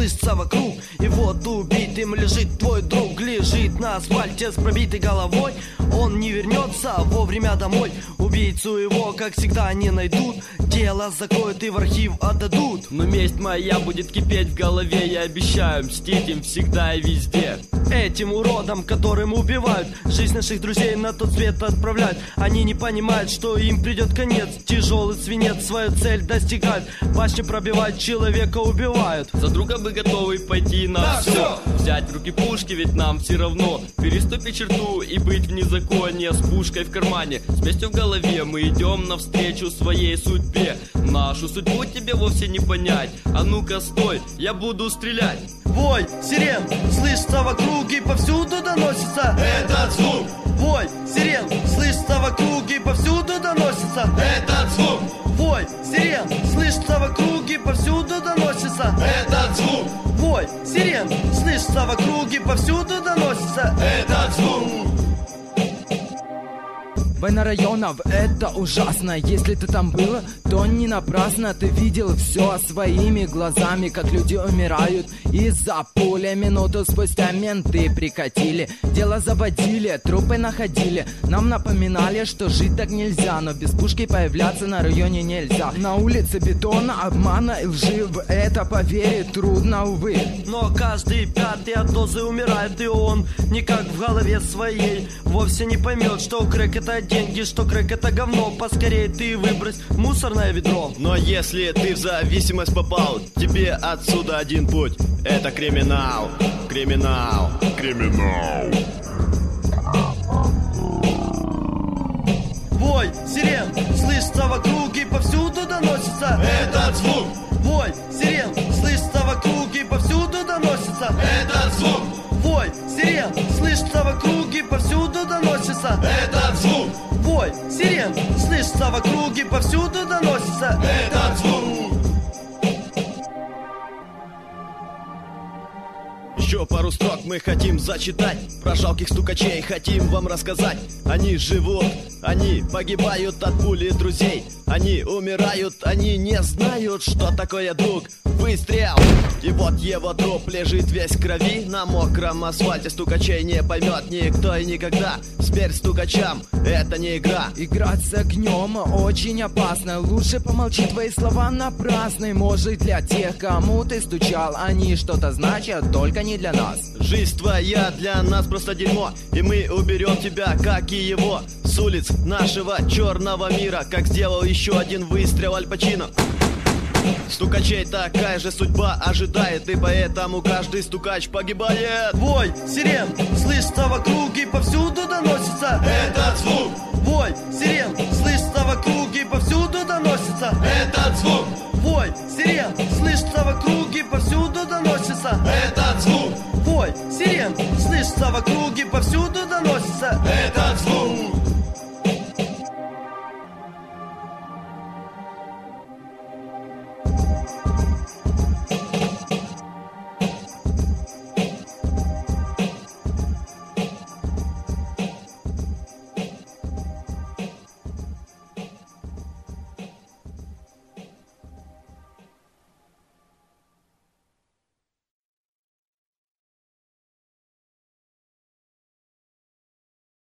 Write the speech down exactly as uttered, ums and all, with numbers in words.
слышится вокруг. И вот убитым лежит твой друг, лежит на асфальте с пробитой головой. Он не вернется вовремя домой. Убийцу его, как всегда, не найдут. Дело закроют и в архив отдадут. Но месть моя будет кипеть в голове. Я обещаю мстить им всегда и везде. Этим уродам, которым убивают, жизнь наших друзей на тот свет отправляют. Они не понимают, что им придет конец. Тяжелый свинец свою цель достигает. Башню пробивают, человека убивают. За друга мы готовы пойти на да, все. все Взять в руки пушки, ведь нам все равно переступить черту и быть в незаконии. С пушкой в кармане, с местью в голове, мы идем навстречу своей судьбе. Нашу судьбу тебе вовсе не понять. А ну-ка стой, я буду стрелять. Вой сирен слышится в округе, повсюду доносится этот звук. Вой сирен слышится в округе, повсюду доносится этот звук. Вой сирен слышится в округе, повсюду доносится этот звук. Вой сирен слышится в округе, повсюду доносится этот звук. Война районов — это ужасно. Если ты там был, то не напрасно. Ты видел все своими глазами, как люди умирают из-за пули. Минуту спустя менты прикатили, дело заводили, трупы находили. Нам напоминали, что жить так нельзя, но без пушки появляться на районе нельзя. На улице бетона, обмана и лжи, в это поверить трудно, увы. Но каждый пятый от дозы умирает, и он никак в голове своей вовсе не поймет, что крэк — это деньги, что крэк — это говно. Поскорее ты выбрось в мусорное ведро. Но если ты в зависимость попал, тебе отсюда один путь. Это криминал, криминал, криминал. Вой сирен слышится в округе, повсюду доносится этот звук. Вой сирен слышится в округе, повсюду доносится этот звук. Вой сирен слышится в округе, повсюду доносится этот звук. Вой сирен слышится в округе, повсюду доносится этот звук. Еще пару строк мы хотим зачитать. Про жалких стукачей хотим вам рассказать. Они живут, они погибают от пули друзей. Они умирают, они не знают, что такое друг. Выстрел, и вот его труп лежит весь в крови на мокром асфальте. Стукачей не поймет никто и никогда. Смерть стукачам — это не игра. Играть с огнем очень опасно. Лучше помолчи, твои слова напрасны. Может, для тех, кому ты стучал, они что-то значат, только не для нас. Жизнь твоя для нас просто дерьмо, и мы уберем тебя, как и его, с улиц нашего черного мира, как сделал еще один выстрел Аль Пачино. Стукачей такая же судьба ожидает, и поэтому каждый стукач погибает. Вой сирен слышится в округе, повсюду доносится этот звук. Вой сирен слышится в округе, повсюду доносится этот звук. Вой сирен слышится в округе, повсюду доносится этот звук. Вой сирен слышится в округе, повсюду доносится этот звук.